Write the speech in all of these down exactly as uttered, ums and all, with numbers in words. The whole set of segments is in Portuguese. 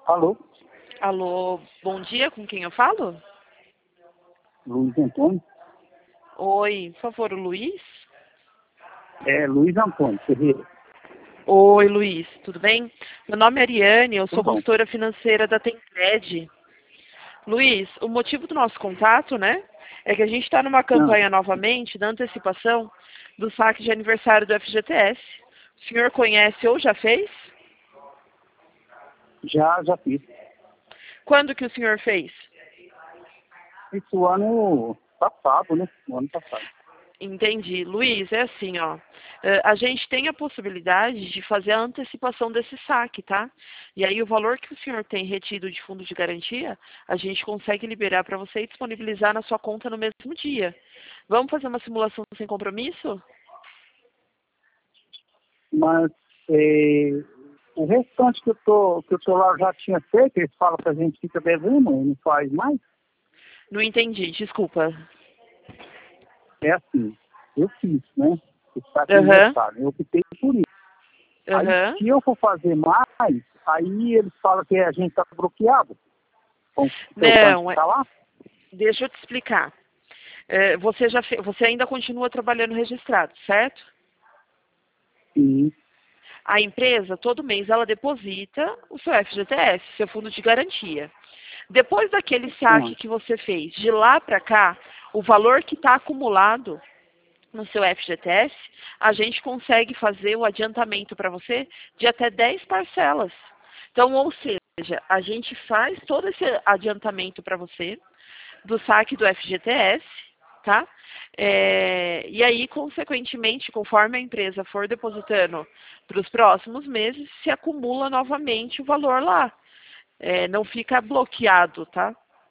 Alô, Alô, bom dia, com quem eu falo? Luiz Antônio? Oi, por favor, o Luiz? É, Luiz Antônio Ferreira. Oi, Luiz, tudo bem? Meu nome é Ariane, eu Tudo sou bom? consultora financeira da Tempred. Luiz, o motivo do nosso contato, né, é que a gente está numa Não, campanha novamente da antecipação do saque de aniversário do F G T S. O senhor conhece ou já fez? já, já fiz. Quando que o senhor fez? Isso ano passado, né? No ano passado. Entendi. Luiz, é assim, ó. eh, A gente tem a possibilidade de fazer a antecipação desse saque, tá? E aí o valor que o senhor tem retido de fundo de garantia, a gente consegue liberar para você e disponibilizar na sua conta no mesmo dia. Vamos fazer uma simulação sem compromisso? Mas é, o restante que, eu tô, que o celular já tinha feito, eles falam que a gente fica devendo e não faz mais. Não entendi, desculpa. É assim, eu fiz, né? Esse saque Aham, aniversário, eu optei por isso. Aí, aham. se eu for fazer mais, aí eles falam que a gente está bloqueado. Com o seu banco Não, é- está lá? deixa eu te explicar. Eh, Você já fe- você ainda continua trabalhando registrado, certo? Sim. A empresa, todo mês, ela deposita o seu F G T S, seu fundo de garantia. Depois daquele Ah, saque que você fez, de lá para cá, o valor que está acumulado no seu F G T S, a gente consegue fazer o adiantamento para você de até dez parcelas. Então, ou seja, a gente faz todo esse adiantamento para você do saque do F G T S, tá? É, e aí, consequentemente, conforme a empresa for depositando para os próximos meses, se acumula novamente o valor lá. É, não fica bloqueado, tá?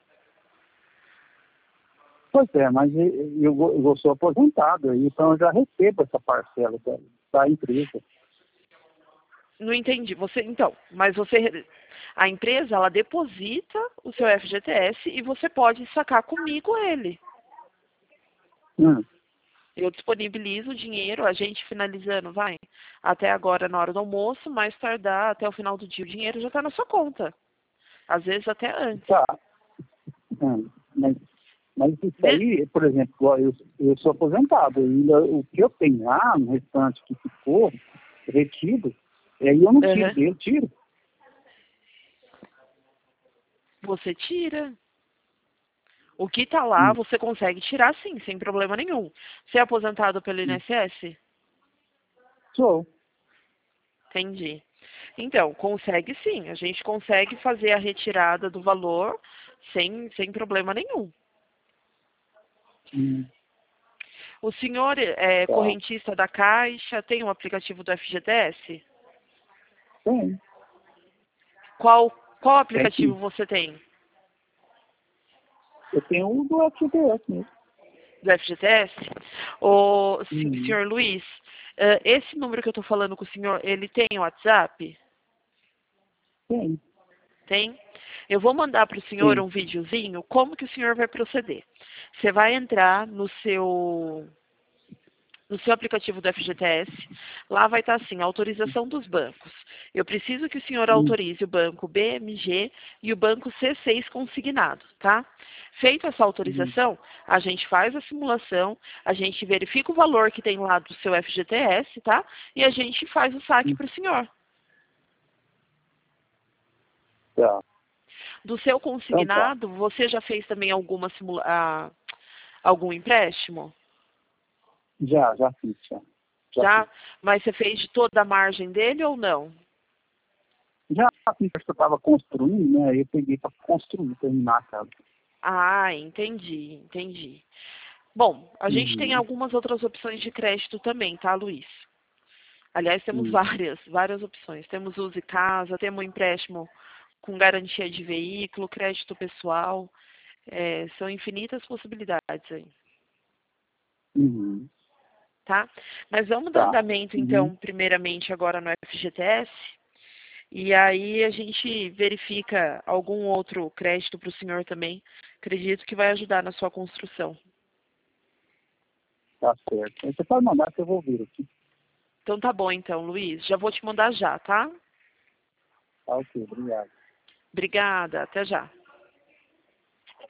Pois é, mas eu, eu vou- eu sou aposentado, então eu já recebo essa parcela da, da empresa. Não entendi. Você, então, mas você, a empresa, ela deposita o seu F G T S e você pode sacar comigo ele. Hum, Eu disponibilizo o dinheiro, a gente finalizando, vai, até agora na hora do almoço, mais tardar até o final do dia, o dinheiro já está na sua conta. Às vezes até antes. tá. Hum, mas, mas isso De- aí, por exemplo, igual eu, eu sou aposentado, ainda o que eu tenho lá, no restante que ficou retido, aí eu não tiro Aham. dele, tiro. Você tira. O que está lá, Hum, você consegue tirar sim, sem problema nenhum. Você é aposentado pelo hum. I N S S? Sou. Entendi. Então, consegue sim. A gente consegue fazer a retirada do valor sem, sem problema nenhum. Hum, O senhor é tá. correntista da Caixa, tem um aplicativo do F G T S? Tem, Qual, qual tem aplicativo sim. você tem? Eu tenho o do F G S mesmo. Do F G T S? O sen- Hum, senhor Luiz, eh, esse número que eu estou falando com o senhor, ele tem WhatsApp? tem, Tem? Eu vou mandar para o senhor tem. um videozinho como que o senhor vai proceder. Você vai entrar no seu no seu aplicativo do F G T S, lá vai estar assim, autorização dos bancos. Eu preciso que o senhor Hum, autorize o banco B M G e o banco C seis consignado, tá? Feita essa hum, autorização, a gente faz a simulação, a gente verifica o valor que tem lá do seu F G T S, tá? E a gente faz o saque hum. para o senhor. Tá. Do seu Então tá. consignado, você já fez também alguma simula ah, algum empréstimo? Já, já fiz, já. Já fiz. Já? Mas você fez de toda a margem dele ou não? Já fiz que eu estava construindo, né? Eu peguei para construir, terminar a casa. Ah, entendi, entendi. Bom, a gente tem Uhum. algumas outras opções de crédito também, tá, Luiz? Aliás, temos Uhum. várias, várias opções. Temos Use Casa, temos empréstimo com garantia de veículo, crédito pessoal. É, são infinitas possibilidades aí, Uhum. tá? Mas vamos dar Tá. andamento, Uhum. então, primeiramente agora no F G T S. E aí a gente verifica algum outro crédito para o senhor também. Acredito que vai ajudar na sua construção. Tá certo. Aí você pode mandar que eu vou ver aqui. Então tá bom então, Luiz. Já vou te mandar já, tá? Tá ok, obrigado. Obrigada, até já.